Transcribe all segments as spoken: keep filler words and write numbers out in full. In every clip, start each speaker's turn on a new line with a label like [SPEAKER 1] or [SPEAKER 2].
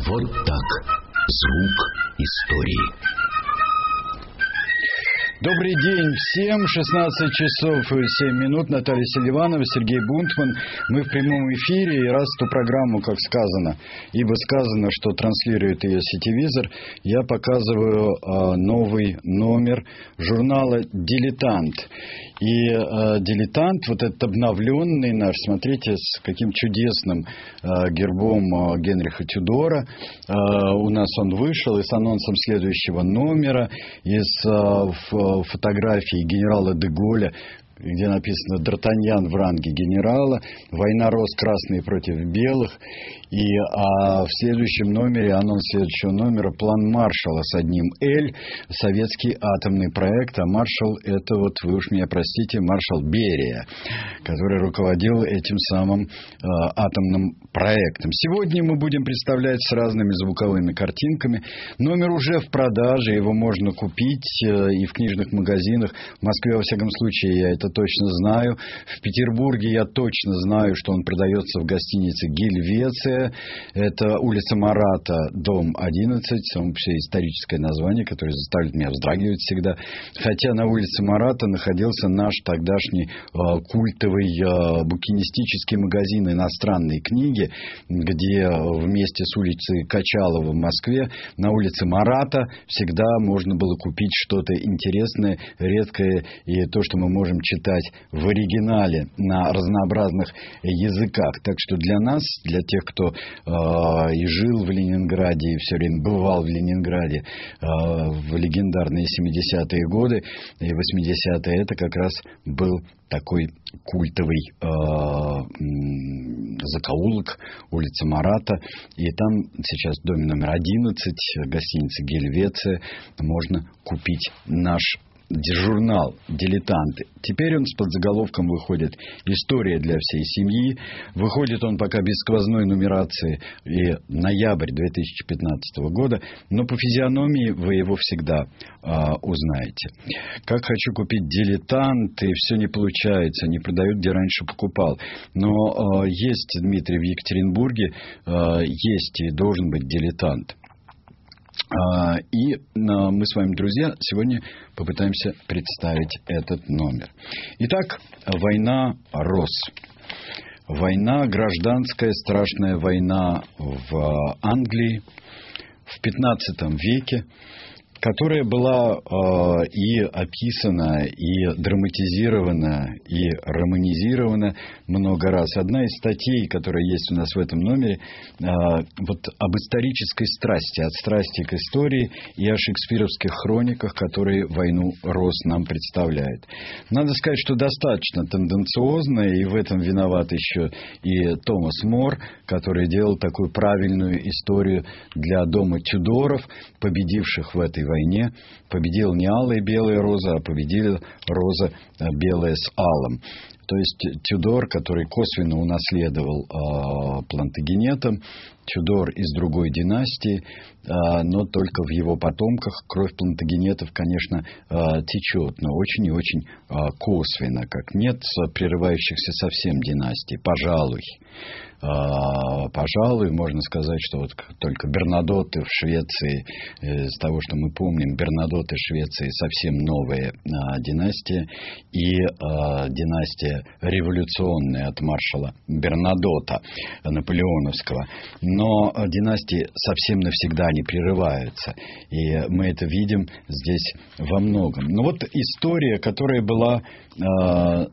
[SPEAKER 1] Вот так. Звук истории.
[SPEAKER 2] Добрый день всем. шестнадцать часов семь минут. Наталья Селиванова, Сергей Бунтман. Мы в прямом эфире. И раз эту программу, как сказано, ибо сказано, что транслирует ее сетевизор, я показываю э, новый номер журнала «Дилетант». И э, «Дилетант», вот этот обновленный наш, смотрите, с каким чудесным э, гербом э, Генриха Тюдора. Э, у нас он вышел и с анонсом следующего номера, и с э, фотографии генерала де Голля, где написано «Д'Артаньян в ранге генерала», «Война роз красные против белых». И а в следующем номере, анонс следующего номера, план Маршалла с одним «Л», советский атомный проект. А Маршалл — это, вот вы уж меня простите, маршал Берия, который руководил этим самым э, атомным проектом. Сегодня мы будем представлять с разными звуковыми картинками. Номер уже в продаже, его можно купить э, и в книжных магазинах. В Москве, во всяком случае, я это точно знаю. В Петербурге я точно знаю, что он продается в гостинице «Гельвеция». Это улица Марата, дом одиннадцать. Само все историческое название, которое заставляет меня вздрагивать всегда. Хотя на улице Марата находился наш тогдашний э, культовый э, букинистический магазин иностранной книги, где вместе с улицей Качалова в Москве на улице Марата всегда можно было купить что-то интересное, редкое, и то, что мы можем читать в оригинале на разнообразных языках. Так что для нас, для тех, кто э, и жил в Ленинграде, и все время бывал в Ленинграде э, в легендарные семидесятые годы и восьмидесятые, это как раз был такой культовый э, закоулок, улица Марата. И там сейчас в доме номер одиннадцать гостиницы «Гельвеция» можно купить наш журнал «Дилетанты». Теперь он с подзаголовком выходит «История для всей семьи». Выходит он пока без сквозной нумерации, и ноябрь две тысячи пятнадцатого года, но по физиономии вы его всегда а, узнаете. Как хочу купить «Дилетант», и все не получается, не продают, где раньше покупал. Но а, есть, Дмитрий, в Екатеринбурге, а, есть и должен быть «Дилетант». И мы с вами, друзья, сегодня попытаемся представить этот номер. Итак, «Война роз». Война, гражданская страшная война в Англии в пятнадцатом веке, которая была э, и описана, и драматизирована, и романизирована много раз. Одна из статей, которая есть у нас в этом номере, э, вот об исторической страсти, от страсти к истории и о шекспировских хрониках, которые «Войну роз» нам представляют. Надо сказать, что достаточно тенденциозно, и в этом виноват еще и Томас Мор, который делал такую правильную историю для дома Тюдоров, победивших в этой войне. войне победила не алая и белая роза, а победила роза белая с алым. То есть Тюдор, который косвенно унаследовал э, Плантагенета, Тюдор из другой династии, э, но только в его потомках кровь Плантагенетов, конечно, э, течет, но очень и очень э, косвенно, как нет прерывающихся совсем династий, пожалуй. Uh, пожалуй, можно сказать, что вот только Бернадотты в Швеции, из того, что мы помним, Бернадотты в Швеции совсем новая uh, династия, и uh, династия революционная от маршала Бернадотта наполеоновского. Но uh, династии совсем навсегда не прерываются, и мы это видим здесь во многом. Но вот история, которая была uh,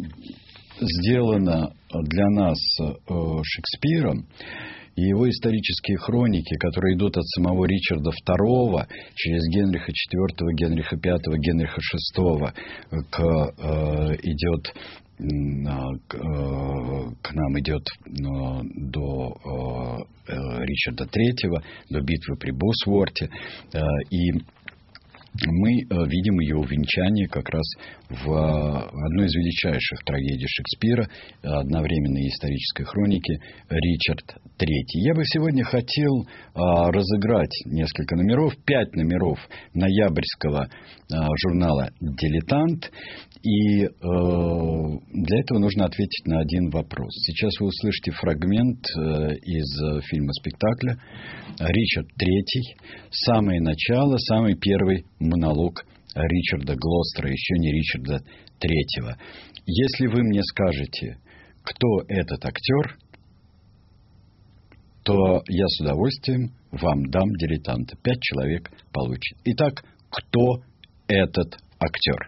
[SPEAKER 2] сделана для нас э, Шекспиром, и его исторические хроники, которые идут от самого Ричарда второго через Генриха четвёртого, Генриха пятого, Генриха шестого к, э, идет, к, э, к нам идет э, до э, Ричарда третьего, до битвы при Босворте, э, и мы видим ее увенчание как раз в одной из величайших трагедий Шекспира, одновременной исторической хроники, Ричард третий. Я бы сегодня хотел а, разыграть несколько номеров, пять номеров ноябрьского а, журнала «Дилетант». И э, для этого нужно ответить на один вопрос. Сейчас вы услышите фрагмент э, из фильма-спектакля «Ричард третий». Самое начало, самый первый монолог Ричарда Глостера, еще не Ричарда третьего. Если вы мне скажете, кто этот актер, то я с удовольствием вам дам дилетанта. Пять человек получит. Итак, кто этот актер?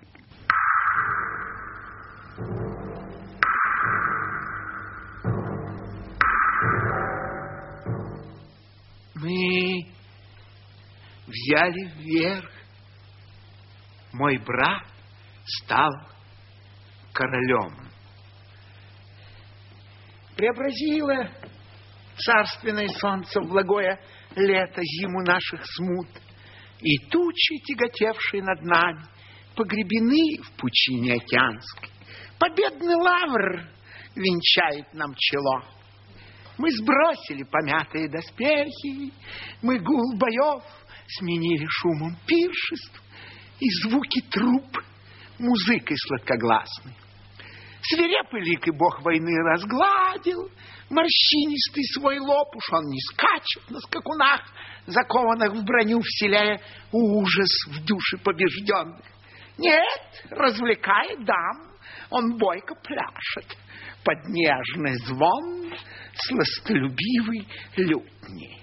[SPEAKER 3] Мы взяли вверх. Мой брат стал королем. Преобразило царственное солнце в благое лето зиму наших смут, и тучи, тяготевшие над нами, погребены в пучине океанской. Победный лавр венчает нам чело. Мы сбросили помятые доспехи, мы гул боев сменили шумом пиршеств и звуки труб музыкой сладкогласной. Свирепый лик и бог войны разгладил морщинистый свой лоб, уж он не скачет на скакунах, закованных в броню, вселяя ужас в души побежденных. Нет, развлекает дам, он бойко пляшет под нежный звон сластолюбивой лютни.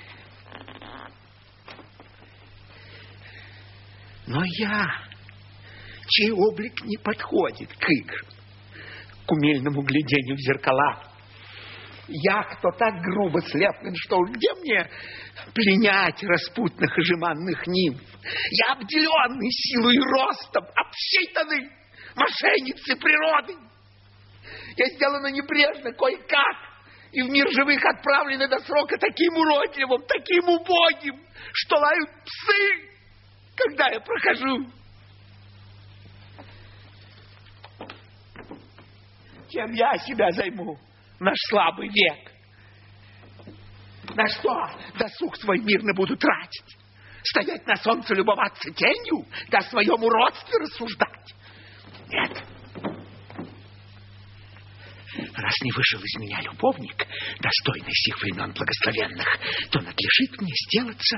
[SPEAKER 3] Но я, чей облик не подходит к играм, к умельному глядению в зеркала, я, кто так грубо слеплен, что уж где мне пленять распутных и жеманных нимф? Я обделенный силой и ростом, обсчитанный мошенницей природы. Я сделана небрежно, кое-как, и в мир живых отправлены до срока таким уродливым, таким убогим, что лают псы, когда я прохожу. Чем я себя займу в наш слабый век? На что досуг свой мирно буду тратить? Стоять на солнце, любоваться тенью, да о своем уродстве рассуждать? Нет. Раз не вышел из меня любовник, достойный сих времен благословенных, то надлежит мне сделаться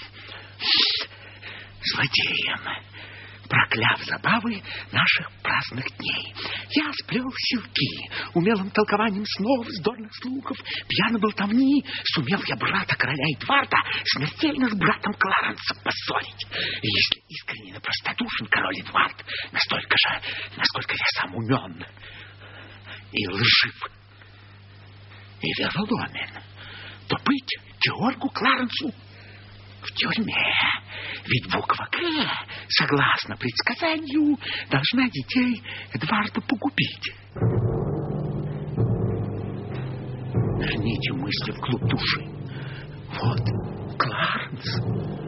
[SPEAKER 3] злодеем, прокляв забавы наших праздных дней. Я сплел силки, умелым толкованием снов, вздорных слухов, пьяно болтовни, сумел я брата короля Эдварда смертельно с братом Кларенсом поссорить. И если искренне и простодушен король Эдвард, настолько же, насколько я сам умен и лжив, и вероломен, то быть Георгу Кларенсу в тюрьме. Ведь буква «К», согласно предсказанию, должна детей Эдварда погубить. Верните мысли вглубь души. Вот Кларенс.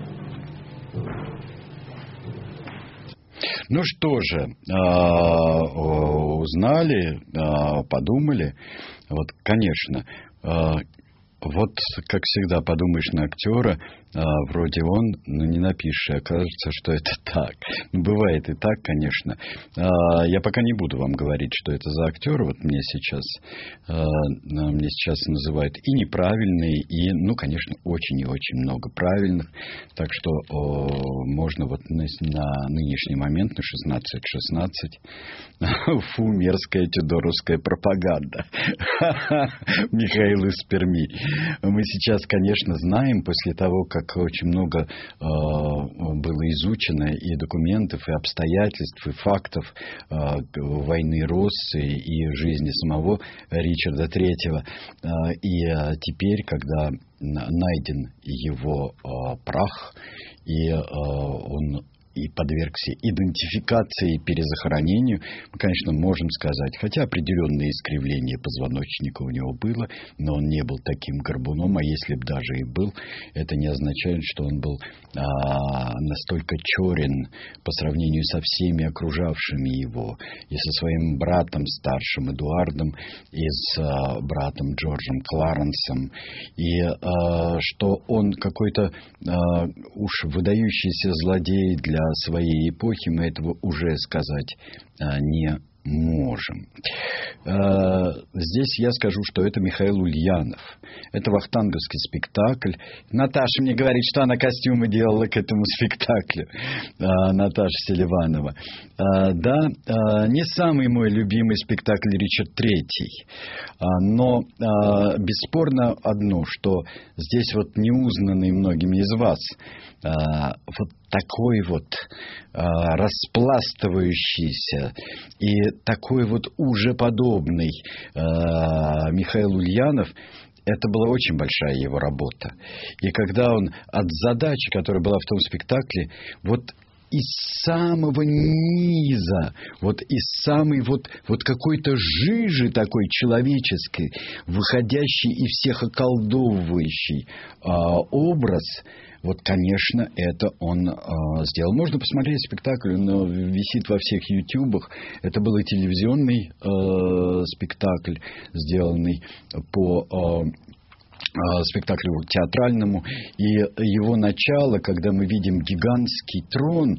[SPEAKER 2] Ну что же, узнали, подумали. Вот, конечно, вот, как всегда, подумаешь на актера, а, вроде он, но не напишешь, и окажется, что это так. Ну, бывает и так, конечно. А, я пока не буду вам говорить, что это за актер. Вот мне сейчас, а, мне сейчас называют и неправильные, и, ну, конечно, очень и очень много правильных. Так что о, можно вот на, на нынешний момент, на шестнадцать шестнадцать, фу, мерзкая тюдоровская пропаганда. Михаил из Перми. Мы сейчас, конечно, знаем, после того, как очень много э, было изучено и документов, и обстоятельств, и фактов э, войны Россы и жизни самого Ричарда третьего. Э, и э, теперь, когда найден его э, прах, и э, он и подвергся идентификации и перезахоронению, мы, конечно, можем сказать, хотя определенное искривление позвоночника у него было, но он не был таким горбуном, а если бы даже и был, это не означает, что он был а, настолько черен по сравнению со всеми окружавшими его, и со своим братом старшим Эдуардом, и с а, братом Джорджем Кларенсом, и а, что он какой-то а, уж выдающийся злодей для своей эпохи мы этого уже сказать не можем. Здесь я скажу, что это Михаил Ульянов. Это вахтанговский спектакль. Наташа мне говорит, что она костюмы делала к этому спектаклю. Наташа Селиванова. Да, не самый мой любимый спектакль Ричард Третий. Но бесспорно одно, что здесь вот неузнанный многими из вас вот такой вот распластывающийся и такой вот ужеподобный Михаил Ульянов, это была очень большая его работа. И когда он от задачи, которая была в том спектакле, вот из самого низа, вот из самой вот, вот какой-то жижи такой человеческой, выходящий и всех околдовывающий а, образ, вот, конечно, это он а, сделал. Можно посмотреть спектакль, он висит во всех ютубах. Это был и телевизионный а, спектакль, сделанный по... А, спектаклю театральному, и его начало, когда мы видим гигантский трон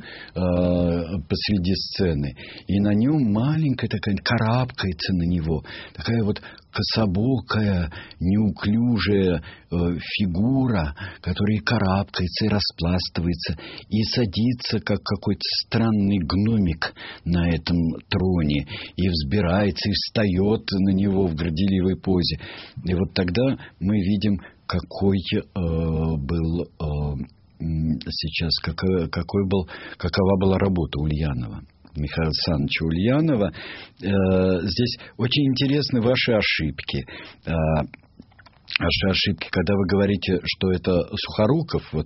[SPEAKER 2] э, посреди сцены, и на нем маленькая такая, карабкается на него, такая вот кособокая, неуклюжая э, фигура, которая и карабкается, и распластывается, и садится, как какой-то странный гномик на этом троне, и взбирается, и встает на него в горделивой позе. И вот тогда мы видим, какой э, был э, сейчас, как, какой был, какова была работа Ульянова. Михаила Александровича Ульянова. Э, здесь очень интересны ваши ошибки. Э, ваши ошибки, когда вы говорите, что это Сухоруков, вот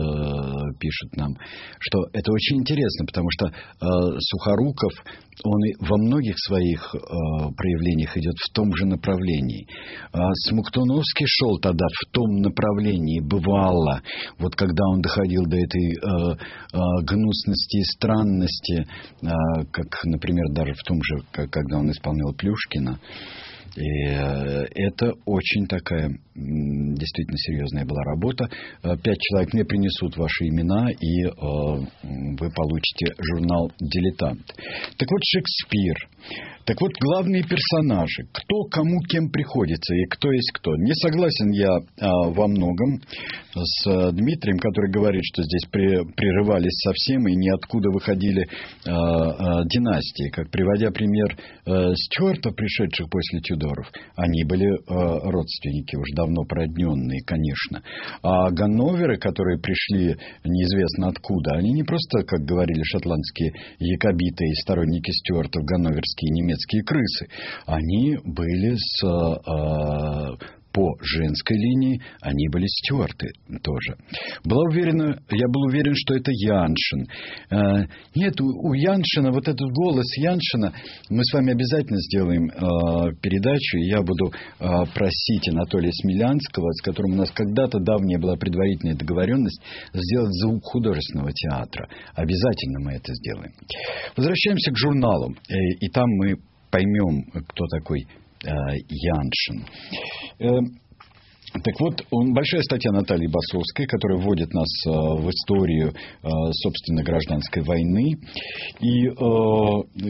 [SPEAKER 2] э, пишет нам, что это очень интересно, потому что э, Сухоруков, он и во многих своих э, проявлениях идет в том же направлении. А Смоктуновский шел тогда в том направлении, бывало, вот когда он доходил до этой э, э, гнусности и странности, э, как, например, даже в том же, как, когда он исполнял Плюшкина. И это очень такая действительно серьезная была работа. Пять человек мне принесут ваши имена, и э, вы получите журнал «Дилетант». Так вот, Шекспир. Так вот, главные персонажи. Кто кому кем приходится и кто есть кто. Не согласен я а, во многом с а, Дмитрием, который говорит, что здесь при, прерывались совсем и ниоткуда выходили а, а, династии. Как приводя пример а, Стюартов, пришедших после Тюдоров, они были а, родственники, уж давно продненные, конечно. А Ганноверы, которые пришли неизвестно откуда, они не просто, как говорили шотландские якобиты и сторонники Стюартов, ганноверские немецкие крысы. Они были с, э, по женской линии, они были стюарты тоже. Была уверена, я был уверен, что это Яншин. Э, нет, у, у Яншина, вот этот голос Яншина, мы с вами обязательно сделаем э, передачу, и я буду э, просить Анатолия Смелянского, с которым у нас когда-то давняя была предварительная договоренность, сделать звук художественного театра. Обязательно мы это сделаем. Возвращаемся к журналам, э, и там мы поймем, кто такой э, Яншин. Э, так вот, он, большая статья Натальи Басовской, которая вводит нас э, в историю, э, собственно, гражданской войны. И э,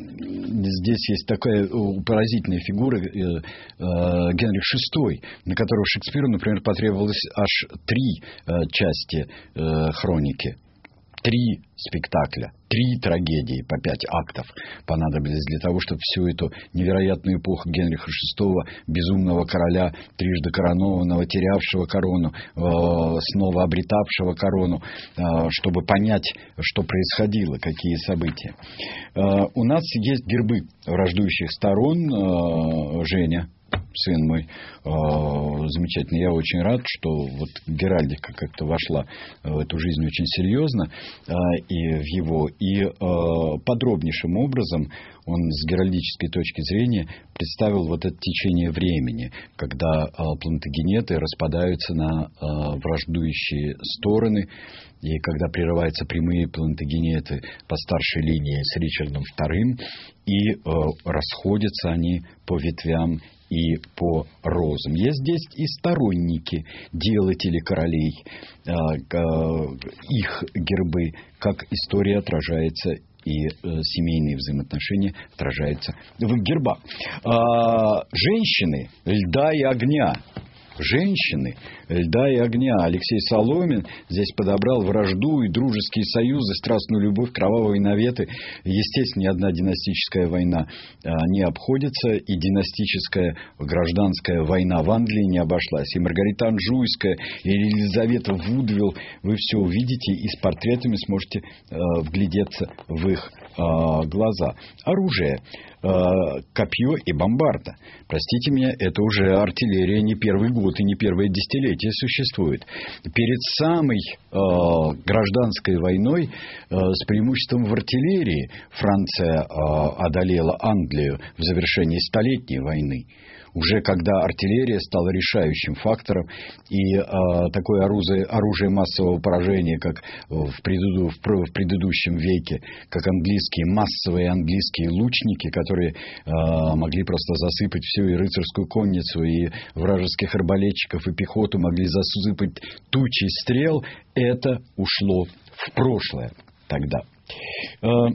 [SPEAKER 2] здесь есть такая поразительная фигура э, э, Генрих шестой, на которого Шекспиру, например, потребовалось аж три э, части э, хроники. Три спектакля, три трагедии по пять актов понадобились для того, чтобы всю эту невероятную эпоху Генриха шестого, безумного короля, трижды коронованного, терявшего корону, э, снова обретавшего корону, э, чтобы понять, что происходило, какие события. Э, у нас есть гербы враждующих сторон. Э, Женя, сын мой, э, замечательный. Я очень рад, что вот геральдика как-то вошла в эту жизнь очень серьезно э, и в его. И э, подробнейшим образом он с геральдической точки зрения представил вот это течение времени, когда э, плантагенеты распадаются на э, враждующие стороны, и когда прерываются прямые плантагенеты по старшей линии с Ричардом вторым, и э, расходятся они по ветвям и по розам. Есть здесь и сторонники, делатели королей, их гербы, как история отражается и э, семейные взаимоотношения отражаются в их гербах. А, женщины льда и огня. Женщины льда и огня. Алексей Соломин здесь подобрал вражду и дружеские союзы, страстную любовь, кровавые наветы. Естественно, ни одна династическая война а, не обходится, и династическая гражданская война в Англии не обошлась. И Маргарита Анжуйская, и Елизавета Вудвилл, вы все увидите и с портретами сможете а, вглядеться в их а, глаза. Оружие. Копье и бомбарда. Простите меня, это уже артиллерия не первый год и не первое десятилетие существует. Перед самой э, гражданской войной э, с преимуществом в артиллерии Франция э, одолела Англию в завершении Столетней войны. Уже когда артиллерия стала решающим фактором, и э, такое оружие, оружие массового поражения, как в, преду, в, в предыдущем веке, как английские, массовые английские лучники, которые э, могли просто засыпать всю и рыцарскую конницу, и вражеских арбалетчиков, и пехоту, могли засыпать тучи стрел, это ушло в прошлое тогда. Э,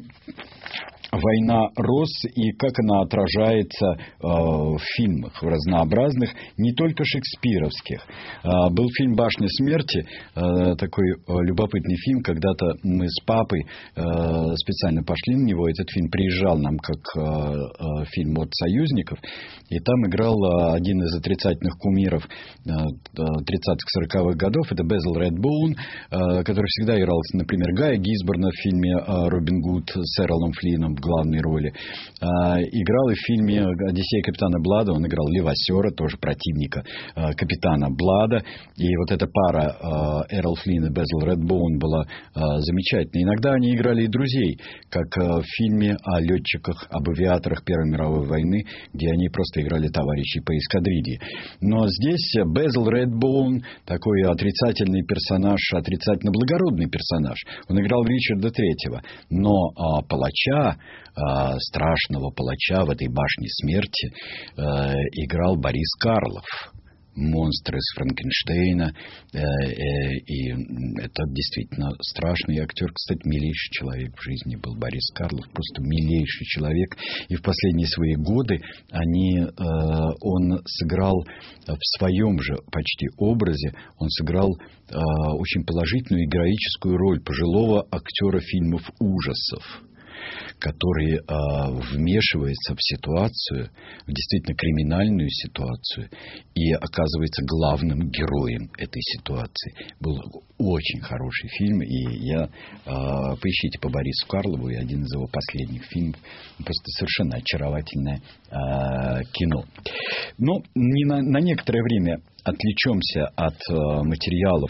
[SPEAKER 2] Война роз, и как она отражается э, в фильмах, в разнообразных, не только шекспировских. Э, был фильм «Башня смерти», э, такой э, любопытный фильм. Когда-то мы с папой э, специально пошли на него. Этот фильм приезжал нам как э, э, фильм от союзников. И там играл э, один из отрицательных кумиров э, тридцатых-сороковых годов. Это Безил Редбоун, э, который всегда играл, например, Гая Гизборна в фильме э, «Робин Гуд» с Эролом Флином в главной роли. А, играл и в фильме «Одиссея капитана Блада». Он играл Левасера, тоже противника а, капитана Блада. И вот эта пара а, Эрол Флинн и Безил Редбоун была а, замечательной. Иногда они играли и друзей, как а, в фильме о летчиках, об авиаторах Первой мировой войны, где они просто играли товарищей по эскадрилье. Но здесь Безил Редбоун, такой отрицательный персонаж, отрицательно благородный персонаж. Он играл Ричарда Третьего. Но а, палача, страшного палача в этой башне смерти э, играл Борис Карлов, монстр из Франкенштейна, э, э, и это действительно страшный актер. Кстати, милейший человек в жизни был Борис Карлов, просто милейший человек. И в последние свои годы они, э, он сыграл в своем же почти образе, он сыграл э, очень положительную и героическую роль пожилого актера фильмов ужасов, который э, вмешивается в ситуацию, в действительно криминальную ситуацию, и оказывается главным героем этой ситуации. Был очень хороший фильм, и я... Э, поищите по Борису Карлову, и один из его последних фильмов. Просто совершенно очаровательное э, кино. Но не на, на некоторое время отвлечемся от э, материалов,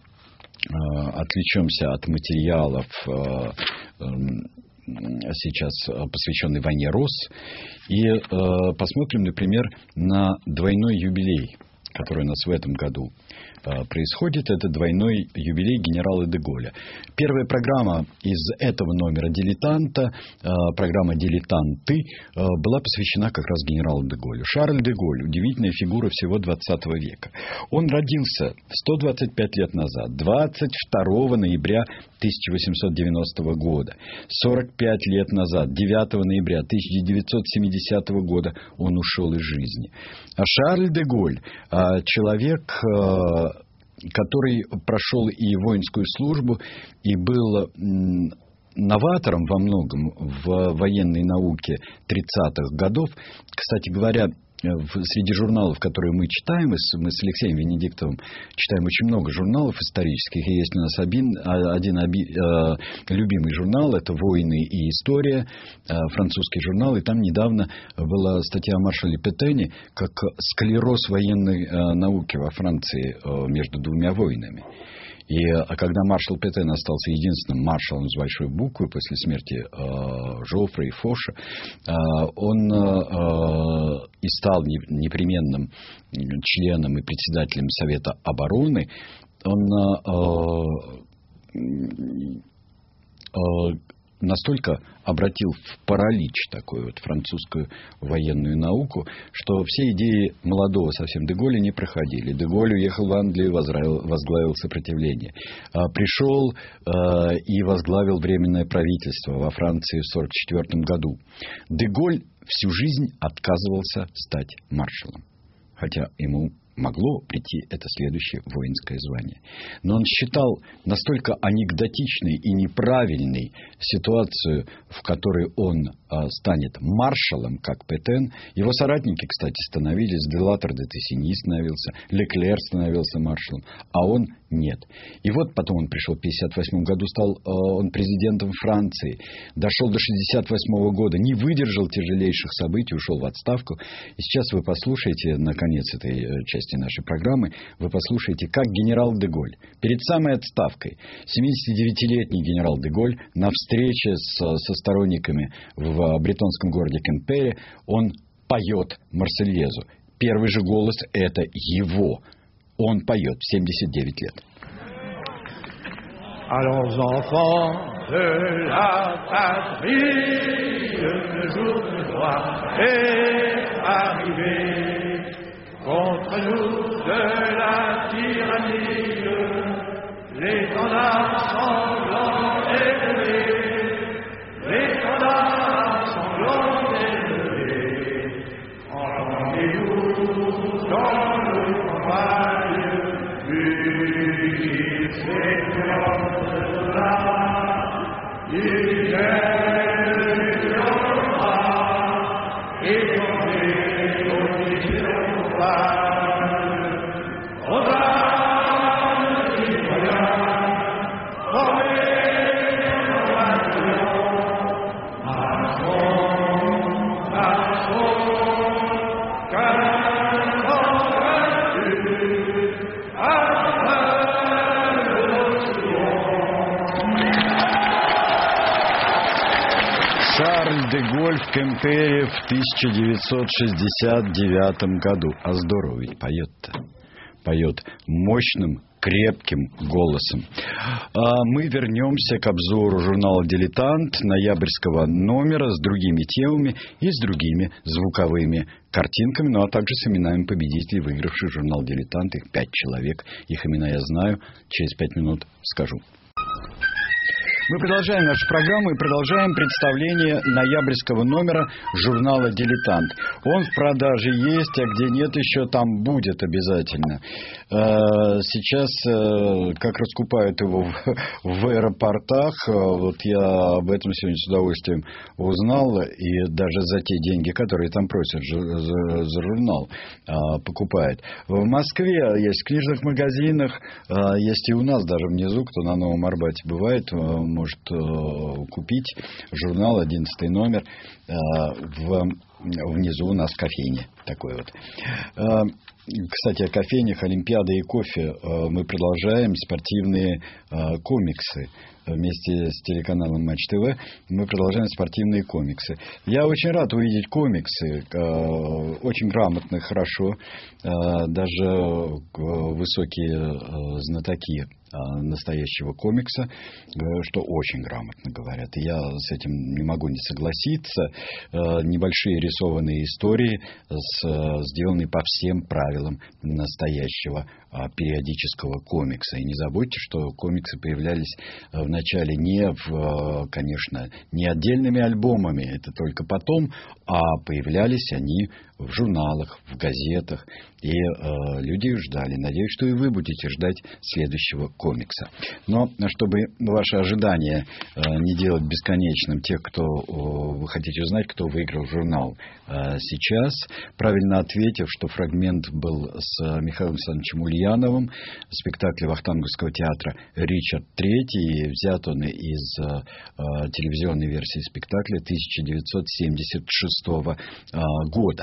[SPEAKER 2] э, отвлечемся от материалов э, э, сейчас посвященный войне роз, и э, посмотрим, например, на двойной юбилей, который у нас в этом году э, происходит. Это двойной юбилей генерала де Голля. Первая программа из этого номера «Дилетанта», э, программа «Дилетанты», э, была посвящена как раз генералу де Голлю. Шарль де Голль – удивительная фигура всего двадцатого века. Он родился сто двадцать пять лет назад, двадцать второго ноября тысяча восемьсот девяностого года. сорок пять лет назад, девятого ноября тысяча девятьсот семидесятого года, он ушел из жизни. А Шарль де Голль – человек, который прошел и воинскую службу, и был новатором во многом в военной науке тридцатых годов. Кстати говоря, среди журналов, которые мы читаем, мы с Алексеем Венедиктовым читаем очень много журналов исторических, и есть у нас один, один оби, э, любимый журнал, это «Войны и история», э, французский журнал, и там недавно была статья о маршале Петене, как склероз военной э, науки во Франции э, между двумя войнами. И а когда маршал Петен остался единственным маршалом с большой буквы после смерти э, Жоффре и Фоша, э, он э, и стал непременным членом и председателем Совета обороны. Он э, э, настолько обратил в паралич такую вот французскую военную науку, что все идеи молодого совсем де Голля не проходили. Де Голль уехал в Англию, возглавил, возглавил сопротивление. А, пришел а, и возглавил Временное правительство во Франции в сорок четвёртом году. Де Голль всю жизнь отказывался стать маршалом, хотя ему могло прийти это следующее воинское звание. Но он считал настолько анекдотичной и неправильной ситуацию, в которой он а, станет маршалом, как Петен. Его соратники, кстати, становились. Делатор де Тессини становился, Леклер становился маршалом, а он нет. И вот потом он пришел в пятьдесят восьмом году, стал а, он президентом Франции. Дошел до шестьдесят восьмого года, не выдержал тяжелейших событий, ушел в отставку. И сейчас вы послушаете, наконец, этой части нашей программы, вы послушаете, как генерал де Голль перед самой отставкой, семидесятидевятилетний генерал де Голль, на встрече с, со сторонниками в бретонском городе Кемпере, он поет Марсельезу. Первый же голос — это его. Он поет в семьдесят девять лет.
[SPEAKER 4] Allons enfants de la patrie, le jour de gloire est arrivé. Contre nous de la tyrannie, l'étendard sanglant élevé, l'étendard sanglant élevé. Entendez-vous dans le campagne, musique s'éclate de là, il est du roi, et tombé au milieu.
[SPEAKER 2] Шарль де Голль в Кемпере в тысяча девятьсот шестьдесят девятом году. А здорово ведь поет-то. Поет мощным, крепким голосом. А мы вернемся к обзору журнала «Дилетант» ноябрьского номера с другими темами и с другими звуковыми картинками, ну а также с именами победителей, выигравших журнал «Дилетант». Их пять человек. Их имена я знаю. Через пять минут скажу. Мы продолжаем нашу программу и продолжаем представление ноябрьского номера журнала «Дилетант». Он в продаже есть, а где нет еще, там будет обязательно. Сейчас, как раскупают его в аэропортах, вот я об этом сегодня с удовольствием узнал, и даже за те деньги, которые там просят за журнал, покупают. В Москве есть в книжных магазинах, есть и у нас даже внизу, кто на Новом Арбате бывает, может купить журнал, одиннадцатый номер, в, внизу у нас кофейня такой вот. Кстати, о кофейнях, Олимпиада и кофе. Мы продолжаем спортивные комиксы. Вместе с телеканалом Матч ТВ мы продолжаем спортивные комиксы. Я очень рад увидеть комиксы. Очень грамотно, хорошо. Даже высокие знатоки настоящего комикса, что очень грамотно говорят. Я с этим не могу не согласиться. Небольшие рисованные истории, сделанные по всем правилам настоящего периодического комикса. И не забудьте, что комиксы появлялись вначале не, в, конечно, не отдельными альбомами, это только потом, а появлялись они в журналах, в газетах. И э, люди ждали. Надеюсь, что и вы будете ждать следующего комикса. Но чтобы ваши ожидания э, не делать бесконечным, тех, кто э, вы хотите узнать, кто выиграл журнал э, сейчас, правильно ответив, что фрагмент был с Михаилом Александровичем Ульяновым, спектакля Вахтанговского театра «Ричард третий», и взят он из э, телевизионной версии спектакля тысяча девятьсот семьдесят шестого э, года.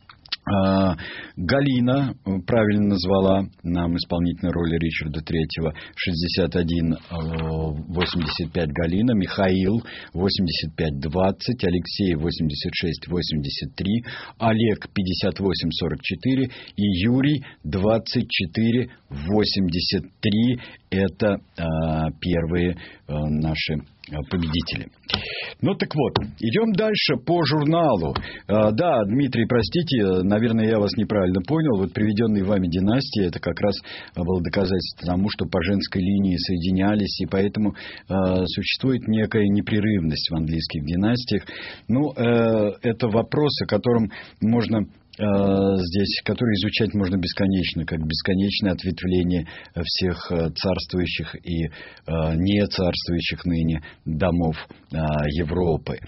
[SPEAKER 2] Галина правильно назвала нам исполнительную роль Ричарда третьего. шестьдесят один восемьдесят пять Галина, Михаил восемьдесят пять двадцать, Алексей восемьдесят шесть восемьдесят три, Олег пятьдесят восемь сорок четыре и Юрий двадцать четыре восемьдесят три. Это а, первые а, наши победители. Ну так вот, идем дальше по журналу. Да, Дмитрий, простите, наверное, я вас неправильно понял. Вот приведенные вами династии, это как раз было доказательство тому, что по женской линии соединялись, и поэтому э, существует некая непрерывность в английских династиях. Ну, э, это вопрос, о котором можно... здесь, которые изучать можно бесконечно, как бесконечное ответвление всех царствующих и не царствующих ныне домов Европы.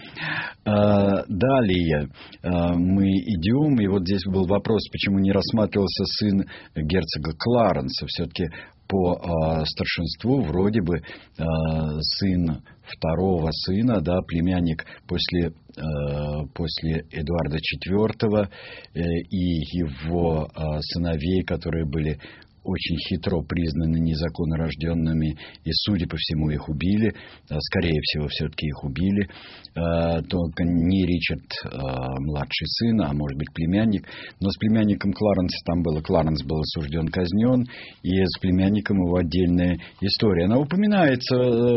[SPEAKER 2] Далее мы идем, и вот здесь был вопрос, почему не рассматривался сын герцога Кларенса. Все-таки по э, старшинству вроде бы э, сын второго сына, да, племянник после, э, после Эдуарда четвёртого э, и его э, сыновей, которые были очень хитро признаны незаконно рожденными, и, судя по всему, их убили. Скорее всего, все-таки их убили. Только не Ричард, младший сын, а может быть племянник. Но с племянником Кларенса там было. Кларенс был осужден, казнен, и с племянником его отдельная история. Она упоминается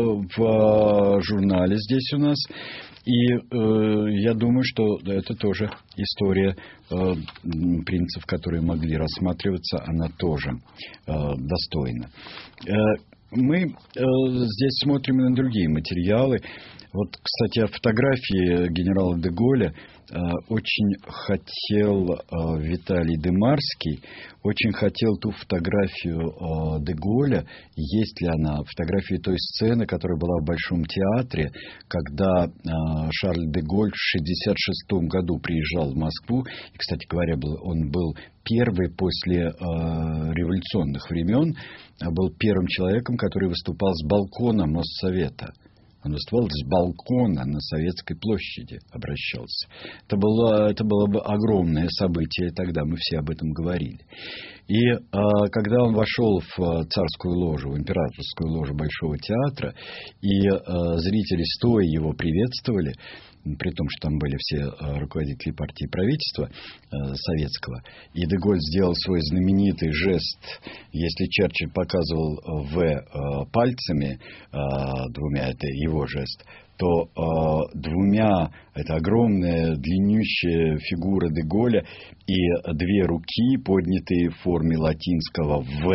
[SPEAKER 2] в журнале здесь у нас. И э, я думаю, что это тоже история э, принцев, которые могли рассматриваться, она тоже э, достойна. Э, мы э, здесь смотрим и на другие материалы. Вот, кстати, о фотографии генерала де Голля э, очень хотел э, Виталий Демарский, очень хотел ту фотографию э, де Голля, есть ли она, фотографию той сцены, которая была в Большом театре, когда э, Шарль де Голль в шестьдесят шестом году приезжал в Москву, и, кстати говоря, был, он был первый после э, революционных времен, был первым человеком, который выступал с балкона Моссовета. Он выступал с балкона на Советской площади, обращался. Это было, это было бы огромное событие, тогда мы все об этом говорили. И э, когда он вошел в царскую ложу, в императорскую ложу Большого театра, и э, зрители стоя его приветствовали, при том, что там были все руководители партии и правительства э, советского, и де Голль сделал свой знаменитый жест, если Черчилль показывал В э, пальцами, э, двумя, это его жест, то э, двумя, это огромная длиннющая фигура де Голля и две руки, поднятые в форме латинского В,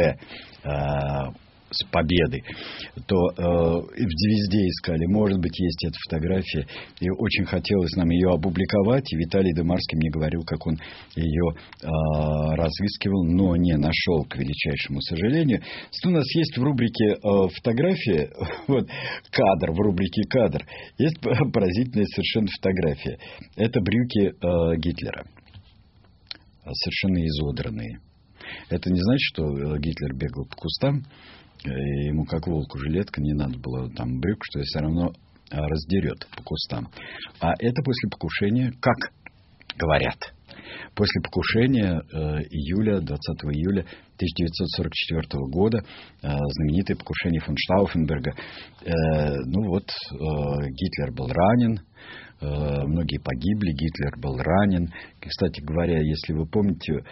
[SPEAKER 2] э, с победы, то э, везде искали. Может быть, есть эта фотография. И очень хотелось нам ее опубликовать. И Виталий Демарский мне говорил, как он ее э, разыскивал, но не нашел, к величайшему сожалению. У нас есть в рубрике э, фотография, вот, кадр, в рубрике кадр, есть поразительная совершенно фотография. Это брюки э, Гитлера. Совершенно изодранные. Это не значит, что Гитлер бегал по кустам, и ему как волку жилетка, не надо было там брюк, что все равно раздерет по кустам. А это после покушения, как говорят, после покушения э, июля, двадцатого июля тысяча девятьсот сорок четвёртого года, э, знаменитое покушение фон Штауфенберга. Э, ну вот, э, Гитлер был ранен, э, многие погибли, Гитлер был ранен. Кстати говоря, если вы помните, э,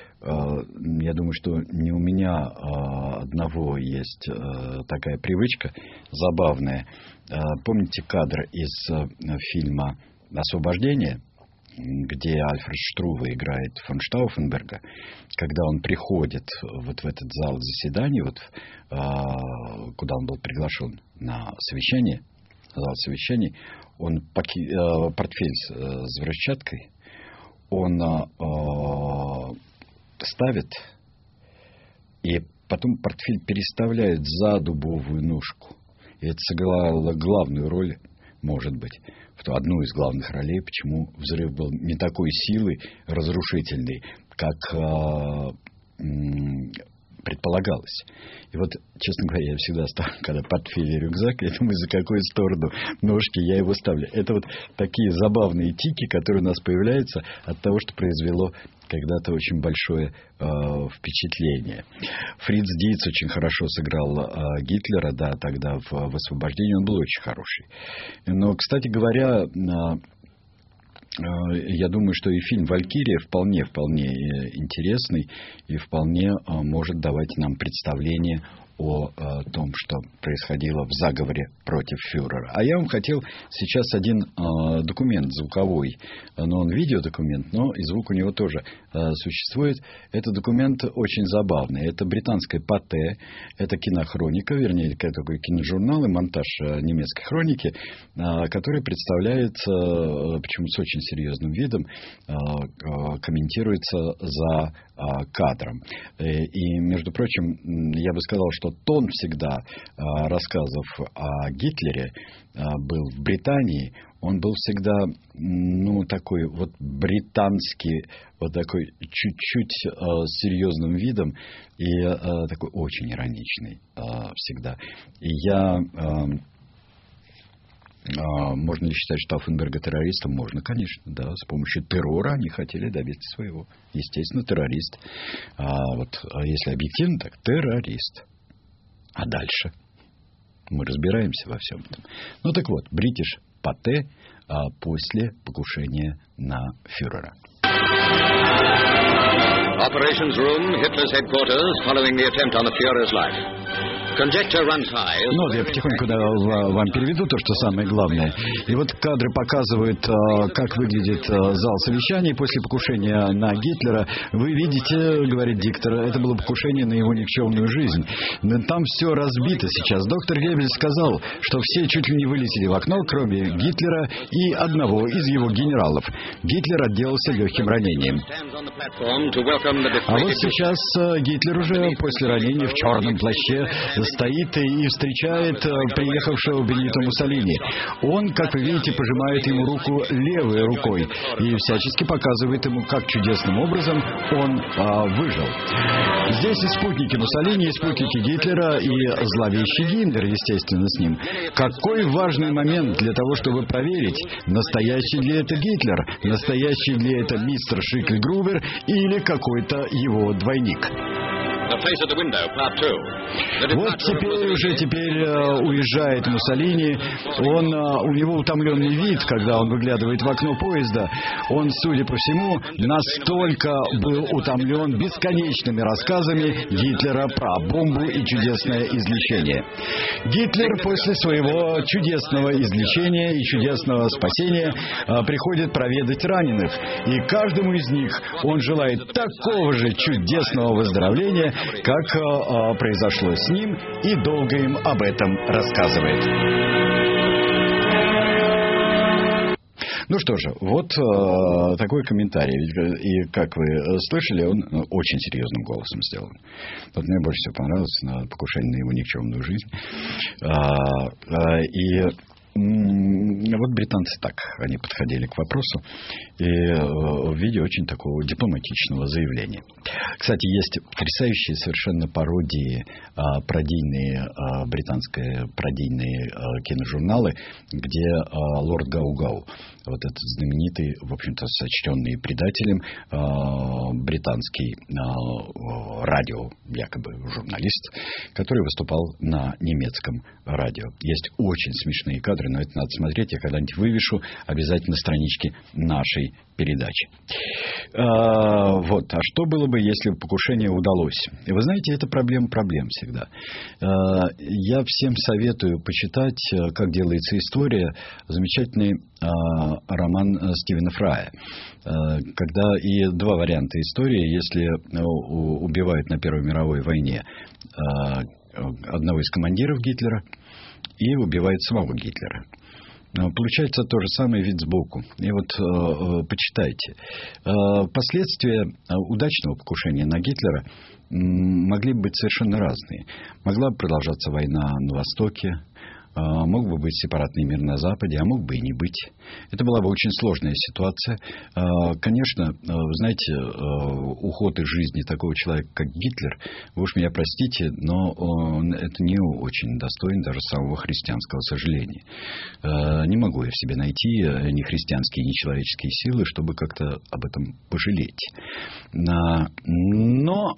[SPEAKER 2] я думаю, что не у меня э, одного есть э, такая привычка забавная. Э, помните кадр из э, фильма «Освобождение», где Альфред Штруве играет фон Штауфенберга, когда он приходит вот в этот зал заседаний, вот, э, куда он был приглашен на совещание, зал совещаний, он поки, э, портфель с, э, с взрывчаткой, он э, ставит, и потом портфель переставляет за дубовую ножку. И это сыграло главную роль, может быть, одну из главных ролей, почему взрыв был не такой силы разрушительный, как э, м, предполагалось. И вот, честно говоря, я всегда ставлю, когда портфель и рюкзак, я думаю, за какую сторону ножки я его ставлю. Это вот такие забавные тики, которые у нас появляются от того, что произвело когда-то очень большое э, впечатление. Фриц Диц очень хорошо сыграл э, Гитлера, да, тогда в, в «Освобождении», он был очень хороший. Но, кстати говоря, э, я думаю, что и фильм «Валькирия» вполне, вполне интересный и вполне может давать нам представление о, о том, что происходило в заговоре против фюрера. А я вам хотел сейчас один э, документ звуковой, но он видеодокумент, но и звук у него тоже э, существует. Это документ очень забавный. Это британская ПАТЭ, это кинохроника, вернее, такой киножурнал и монтаж э, немецкой хроники, э, который представляется, э, почему с очень серьезным видом, э, э, комментируется за э, кадром. И, между прочим, я бы сказал, что тон всегда э, рассказов о Гитлере э, был в Британии, он был всегда, ну, такой вот британский, вот такой чуть-чуть э, с серьезным видом и э, такой очень ироничный э, всегда. И я... Э, Можно ли считать Штауфенберга террористом? Можно, конечно, да. С помощью террора они хотели добиться своего. Естественно, террорист. А вот если объективно, так террорист. А дальше? Мы разбираемся во всем этом. Ну так вот, British ПАТЭ а, после покушения на фюрера.
[SPEAKER 5] Operations Room, Hitler's headquarters, following the attempt on the Führer's life.
[SPEAKER 2] Ну, вот я потихоньку да, вам переведу то, что самое главное. И вот кадры показывают, как выглядит зал совещаний после покушения на Гитлера. Вы видите, говорит диктор, это было покушение на его никчемную жизнь. Там все разбито сейчас. Доктор Геббельс сказал, что все чуть ли не вылетели в окно, кроме Гитлера и одного из его генералов. Гитлер отделался легким ранением. А вот сейчас Гитлер уже после ранения в черном плаще стоит и встречает приехавшего Бенито Муссолини. Он, как вы видите, пожимает ему руку левой рукой и всячески показывает ему, как чудесным образом он а, выжил. Здесь и спутники Муссолини, и спутники Гитлера, и зловещий Гиммлер, естественно, с ним. Какой важный момент для того, чтобы проверить, настоящий ли это Гитлер, настоящий ли это мистер Шикльгрувер или какой-то его двойник. Вот теперь уже теперь uh, уезжает Муссолини. Он, uh, у него утомленный вид, когда он выглядывает в окно поезда. Он, судя по всему, настолько был утомлен бесконечными рассказами Гитлера про бомбу и чудесное излечение. Гитлер после своего чудесного излечения и чудесного спасения uh, приходит проведать раненых. И каждому из них он желает такого же чудесного выздоровления, как э, произошло с ним, и долго им об этом рассказывает. Ну что же, вот э, такой комментарий. И, как вы слышали, он очень серьезным голосом сделан. Вот мне больше всего понравилось на покушение на его никчемную жизнь. А, а, и вот британцы так, они подходили к вопросу и в виде очень такого дипломатичного заявления. Кстати, есть потрясающие совершенно пародии, пародийные, британские пародийные киножурналы, где лорд Гау-Гау, вот этот знаменитый, в общем-то, сочтенный предателем британский радио, якобы журналист, который выступал на немецком радио. Есть очень смешные кадры, но это надо смотреть. Я когда-нибудь вывешу обязательно странички нашей передачи. А, вот. А что было бы, если бы покушение удалось? И вы знаете, это проблема проблем всегда. А, я всем советую почитать, как делается история, замечательный а, роман Стивена Фрая. А, когда и два варианта истории, если убивают на Первой мировой войне а, одного из командиров Гитлера и убивает самого Гитлера. Получается то же самое вид сбоку. И вот э, почитайте. Э, последствия удачного покушения на Гитлера могли бы быть совершенно разные. Могла бы продолжаться война на Востоке, э, мог бы быть сепаратный мир на Западе, а мог бы и не быть. Это была бы очень сложная ситуация. Э, конечно, э, вы знаете, э, уход из жизни такого человека, как Гитлер, вы уж меня простите, но э, это не очень достойно даже самого христианского сожаления. Э, не могу я в себе найти ни христианские, ни человеческие силы, чтобы как-то об этом пожалеть. Э, но...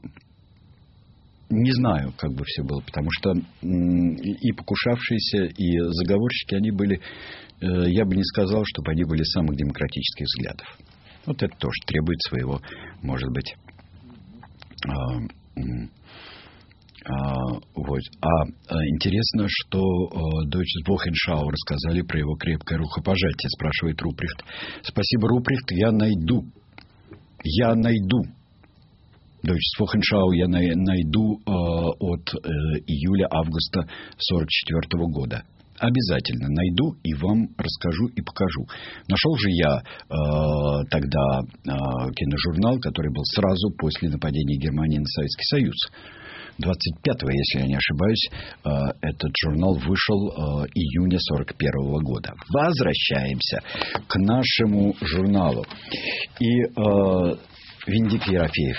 [SPEAKER 2] Не знаю, как бы все было, потому что и покушавшиеся, и заговорщики, они были, я бы не сказал, чтобы они были самых демократических взглядов. Вот это тоже требует своего, может быть, вот, пользу. А, а интересно, что э, Deutsches Wochenschau рассказали про его крепкое рукопожатие, спрашивает Руприхт. Спасибо, Руприхт, я найду. Я найду. Deutsches Wochenschau я на, найду э, от э, июля-августа сорок четвёртого года. Обязательно найду и вам расскажу и покажу. Нашел же я э, тогда э, киножурнал, который был сразу после нападения Германии на Советский Союз. двадцать пятого, если я не ошибаюсь, э, этот журнал вышел э, июня сорок первого года. Возвращаемся к нашему журналу. И э, Венедикт Ерофеев.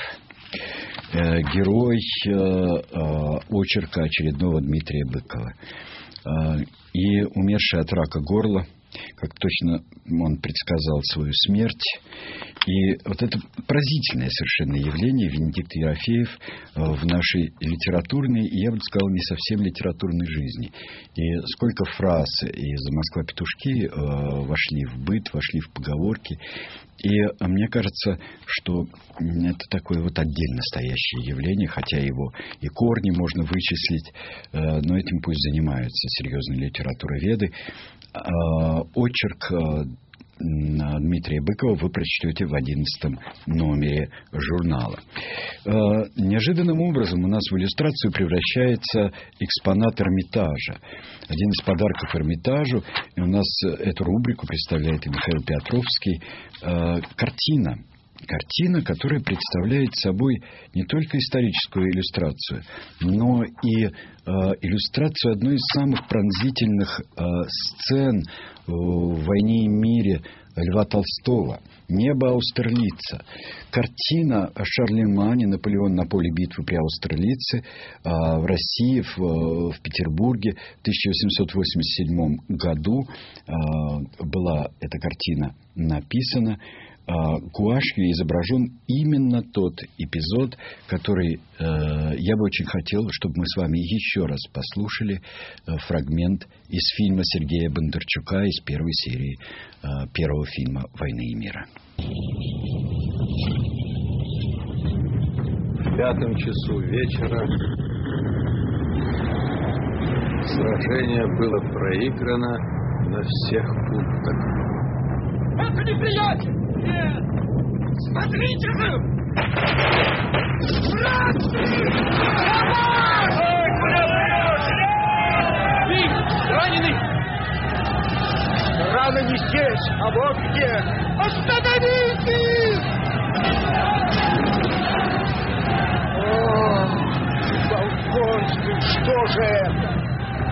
[SPEAKER 2] Э, герой э, э, очерка очередного Дмитрия Быкова. Э, и умерший от рака горла, как точно он предсказал свою смерть. И вот это поразительное совершенно явление Венедикт Ерофеев в нашей литературной, и я бы сказал, не совсем литературной жизни. И сколько фраз из «Москва-петушки» вошли в быт, вошли в поговорки. И мне кажется, что это такое вот отдельно стоящее явление, хотя его и корни можно вычислить, но этим пусть занимаются серьезные литературоведы. Очерк Дмитрия Быкова вы прочтете в одиннадцатом номере журнала. Неожиданным образом у нас в иллюстрацию превращается экспонат Эрмитажа. Один из подарков Эрмитажу, и у нас эту рубрику представляет и Михаил Петровский, картина. Картина, которая представляет собой не только историческую иллюстрацию, но и э, иллюстрацию одной из самых пронзительных э, сцен в «Войне и мире» Льва Толстого. «Небо Аустерлица». Картина о Шарлемане, Наполеон на поле битвы при Аустерлице, э, в России, в, в Петербурге в тысяча восемьсот восемьдесят седьмом году э, была эта картина написана. Гуашью изображен именно тот эпизод, который э, я бы очень хотел, чтобы мы с вами еще раз послушали э, фрагмент из фильма Сергея Бондарчука из первой серии э, первого фильма «Войны и мира».
[SPEAKER 6] В пятом часу вечера сражение было проиграно на всех пунктах.
[SPEAKER 4] Это неприятель! Нет! Смотрите же! Братцы! Ой, куда прешь? Вик, раненый! Рана не здесь, а вот где! Остановитесь! О, Болконский, что же это?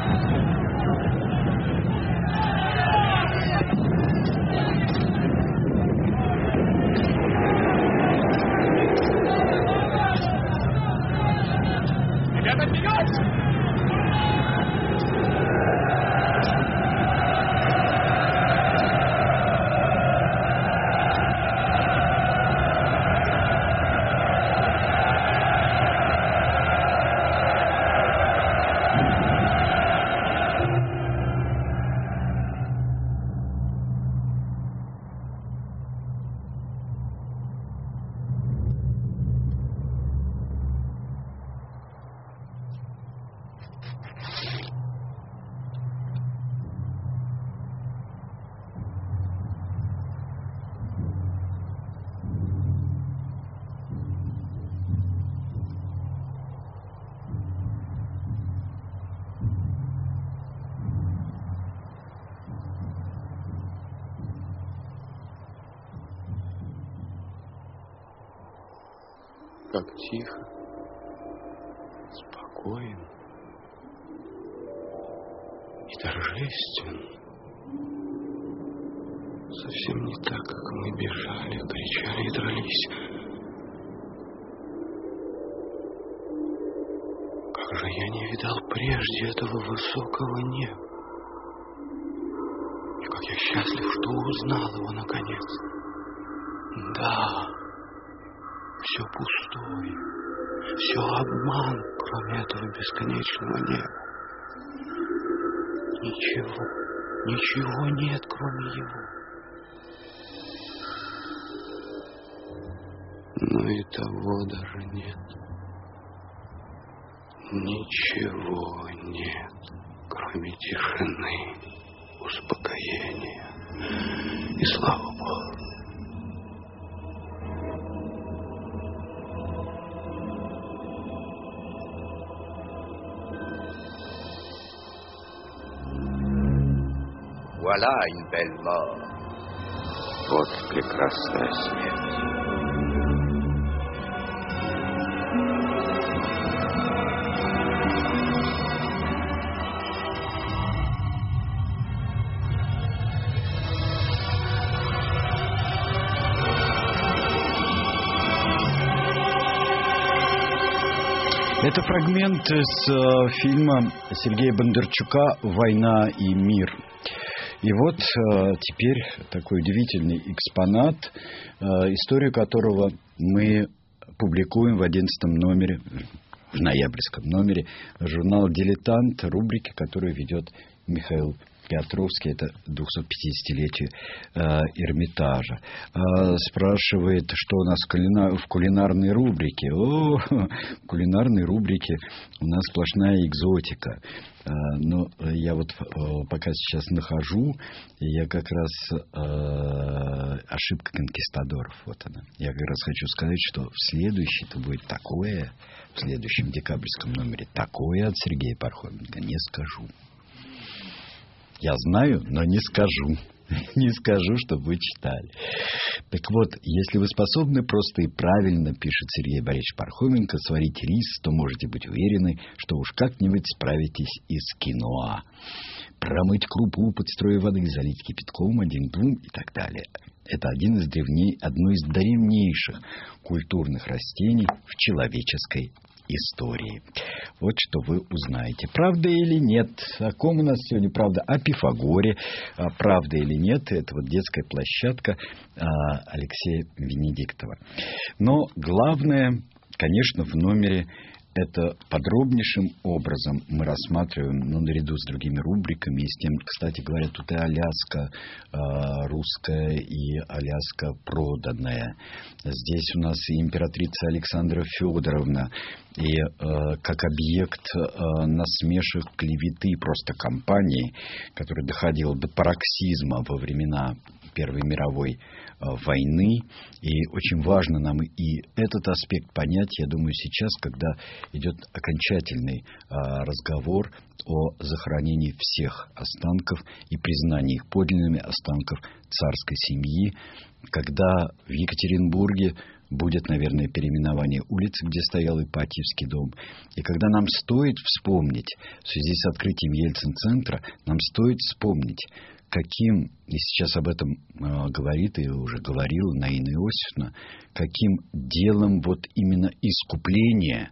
[SPEAKER 6] Как тихо, спокоен и торжествен. Совсем не так, как мы бежали, кричали и дрались. Как же я не видал прежде этого высокого неба. И как я счастлив, что узнал его наконец. Да. Все пустое, все обман, кроме этого бесконечного неба. Ничего, ничего нет, кроме его. Но и того даже нет. Ничего нет, кроме тишины, успокоения и слава Богу.
[SPEAKER 7] Voilà une belle mort.
[SPEAKER 6] Вот прекрасная смерть.
[SPEAKER 2] Это фрагмент из э, фильма Сергея Бондарчука «Война и мир». И вот э, теперь такой удивительный экспонат, э, историю которого мы публикуем в одиннадцатом номере, в ноябрьском номере журнала «Дилетант», рубрики, которую ведет Михаил Петровский, это двухсотпятидесятилетие э, Эрмитажа. Э, спрашивает, что у нас в, кулина... в кулинарной рубрике. О, в кулинарной рубрике у нас сплошная экзотика. Э, но я вот э, пока сейчас нахожу, я как раз э, ошибка конкистадоров. Вот она. Я как раз хочу сказать, что в следующий-то будет такое, в следующем декабрьском номере такое от Сергея Пархоменко не скажу. Я знаю, но не скажу. Не скажу, чтобы вы читали. Так вот, если вы способны просто и правильно, пишет Сергей Борисович Пархоменко, сварить рис, то можете быть уверены, что уж как-нибудь справитесь и с киноа. Промыть крупу под струей воды, залить кипятком, один-двум и так далее. Это один из древней, одно из древнейших культурных растений в человеческой истории. Вот что вы узнаете. Правда или нет? О ком у нас сегодня правда? О Пифагоре. Правда или нет? Это вот детская площадка Алексея Венедиктова. Но главное, конечно, в номере это подробнейшим образом мы рассматриваем, ну, наряду с другими рубриками, и с тем, кстати говоря, тут и Аляска э, русская, и Аляска проданная. Здесь у нас и императрица Александра Федоровна, и э, как объект э, насмешек, клеветы просто компании, которая доходила до пароксизма во времена Первой мировой войны. И очень важно нам и этот аспект понять, я думаю, сейчас, когда идет окончательный а, разговор о захоронении всех останков и признании их подлинными останков царской семьи, когда в Екатеринбурге будет, наверное, переименование улицы, где стоял Ипатьевский дом. И когда нам стоит вспомнить, в связи с открытием Ельцин-центра, нам стоит вспомнить, каким, и сейчас об этом э, говорит и уже говорила Наина Иосифовна, каким делом вот именно искупление,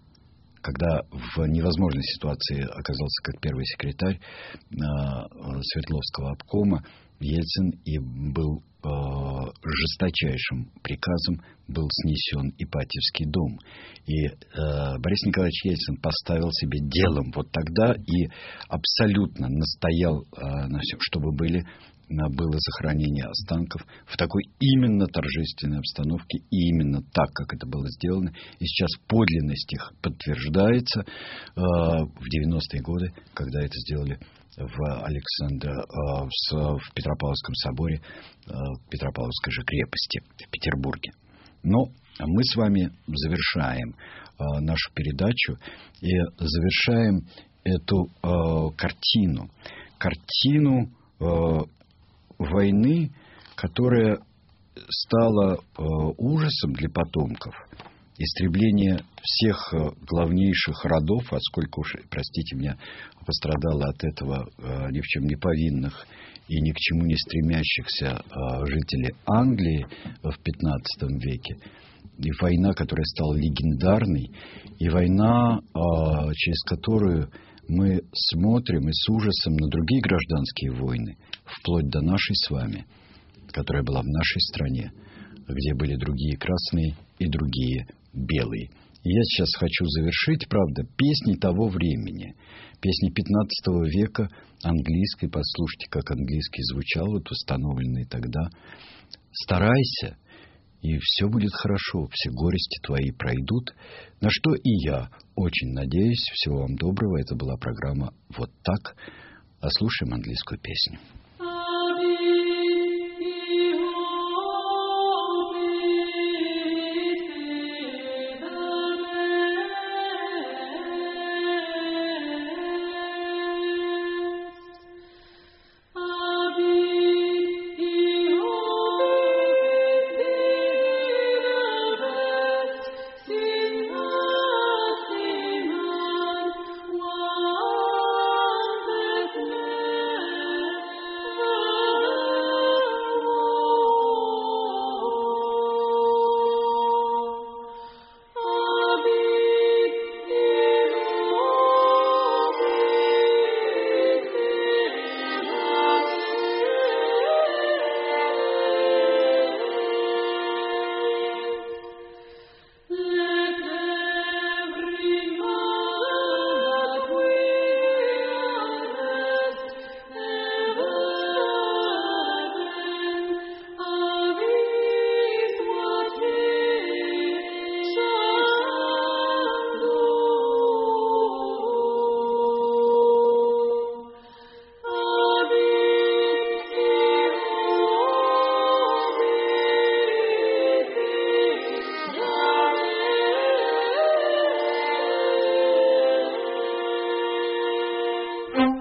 [SPEAKER 2] когда в невозможной ситуации оказался как первый секретарь э, Свердловского обкома, Ельцин и был э, жесточайшим приказом был снесен Ипатьевский дом. И э, Борис Николаевич Ельцин поставил себе делом вот тогда и абсолютно настоял э, на всем, чтобы были, было захоронение останков в такой именно торжественной обстановке и именно так, как это было сделано. И сейчас подлинность их подтверждается э, в девяностые годы, когда это сделали в Александре, в, в Петропавловском соборе Петропавловской же крепости в Петербурге. Но мы с вами завершаем нашу передачу и завершаем эту картину. Картину войны, которая стала ужасом для потомков. Истребление всех главнейших родов, а сколько уж, простите меня, пострадало от этого э, ни в чем не повинных и ни к чему не стремящихся э, жителей Англии в пятнадцатом веке. И война, которая стала легендарной, и война, э, через которую мы смотрим и с ужасом на другие гражданские войны, вплоть до нашей с вами, которая была в нашей стране, где были другие красные и другие белые. И я сейчас хочу завершить, правда, песней того времени. Песни пятнадцатого века, английской. Послушайте, как английский звучал, вот установленный тогда. Старайся и все будет хорошо, все горести твои пройдут. На что и я очень надеюсь. Всего вам доброго. Это была программа «Вот так». А слушаем английскую песню.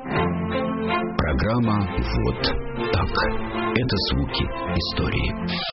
[SPEAKER 1] Программа «Вот так». Это звуки истории.